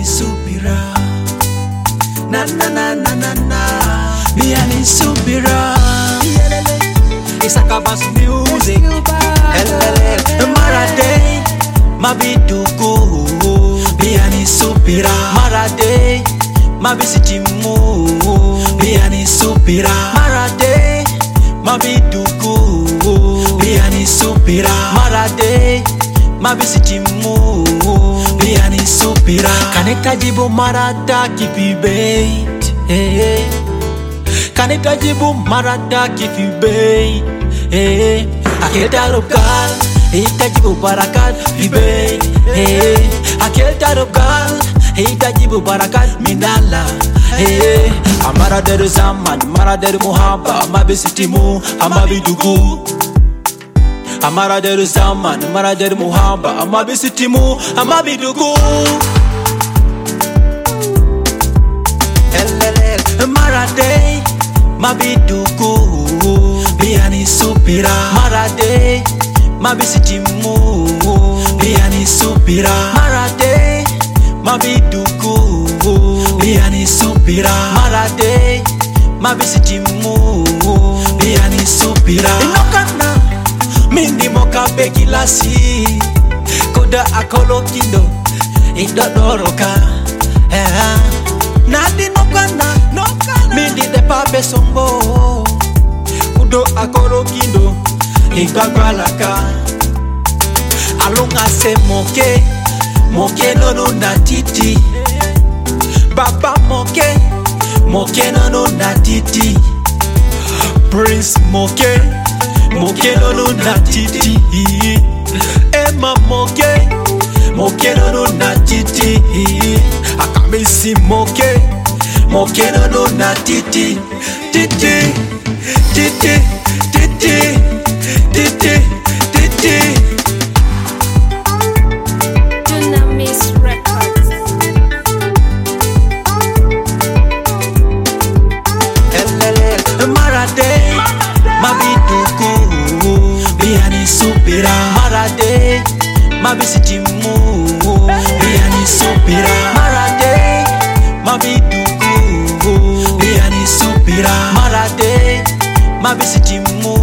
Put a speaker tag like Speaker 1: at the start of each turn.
Speaker 1: Biani Supira. Na na na na na na. Biani Supira. It's a Kabas music. Marade, Mabiduku. Biani Supira. Marade, Mabisitimu. Biani Supira. Marade, Mabiduku. Biani Supira. Marade, Mabisitimu. Biani Supira. Kaneka jibu marada kipibeit. Kaneka jibu marada kipibeit. Akelta lokal, itajibu barakat bibeit. Akelta lokal, itajibu barakat minala. Amara deru zaman, amara deru muhabba, amabisitimu, amabidugu. Amara deru zaman, amara deru muhabba, amabisitimu, amabidugu. Marade, mabidugu. Biani Supira. Marade, mabisitimu. Biani Supira. Marade, mabidugu. Biani Supira. Marade, mabisitimu. Biani Supira. Inokana mindi moka bekilasi. Koda akolo kindo idodoroka. Nadi nokana mindi de pape sombo. Kudo akolo kindo igagwalaka. Alunga se moke. Moke nono na titi. Baba moke. Moke nono na titi. Prince moke. Moke nono na titi. Emma moke. Moke nono na titi. Akamisi moke. Moke nono na titi. Titi. Titi. Titi. Titi. Titi.
Speaker 2: Dunamis Records.
Speaker 1: Marade, mabidugu. Biani Supira. Marade, mabisitimu. Biani Supira. Marade, mabidugu. Biani Supira. Marade, mabisitimu.